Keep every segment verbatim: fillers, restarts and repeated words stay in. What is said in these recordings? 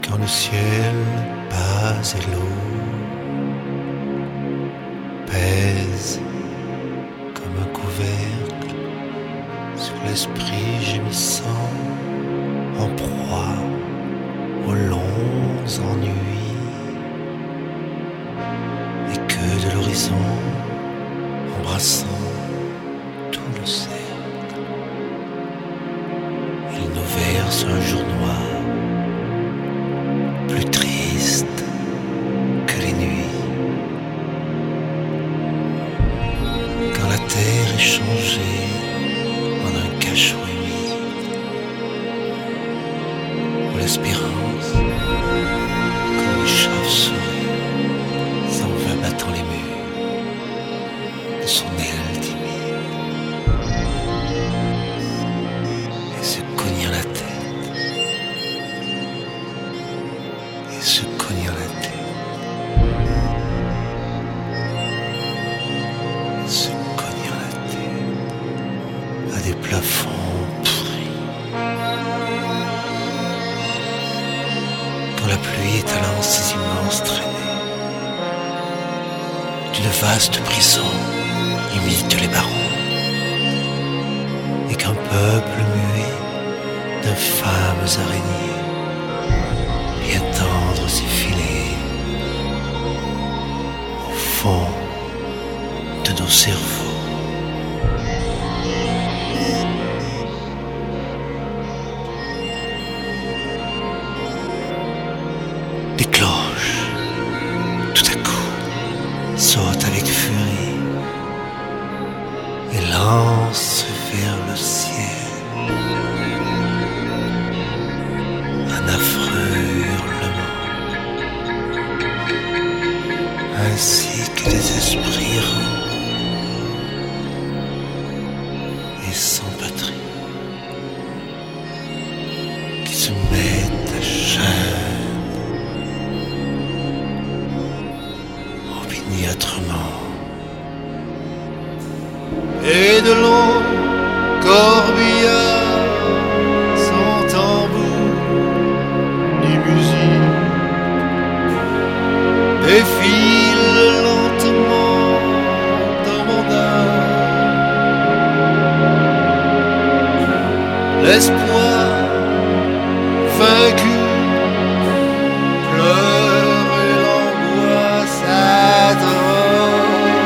quand le ciel bas et l'eau pèse comme un couvercle sur l'esprit gémissant, en proie aux longs ennuis, et que de l'horizon embrassant tout le cercle, il nous verse un jour noir, plus triste que les nuits. Quand la terre est changée en un cachot humide, où l'espérance, comme une chauve-souris, s'en va battant les murs de son aile timide et se cognant la tête, et se cognant la tête, et se cognant la tête à des plafonds pourris. Quand la pluie étalant ses immenses traînées, d'une vaste prison imite les barreaux, et qu'un peuple muet d'infâmes araignées vient tendre ses filets au fond de nos cerveaux. Les cloches, tout à coup, sautent avec furie et lancent vers le ciel un affreux hurlement, ainsi que des esprits errants et sans patrie qui se mettent à geindre opiniâtrement. Et de longs corbillards sans tambour ni musique défilent lentement dans mon âme. L'espoir vaincu pleure et l'angoisse atroce.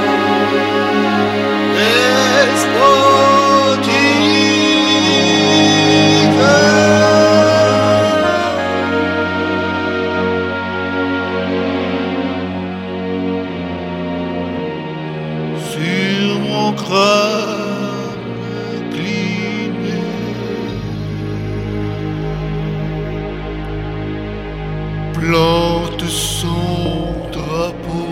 Sur mon crâne incliné, plante son drapeau.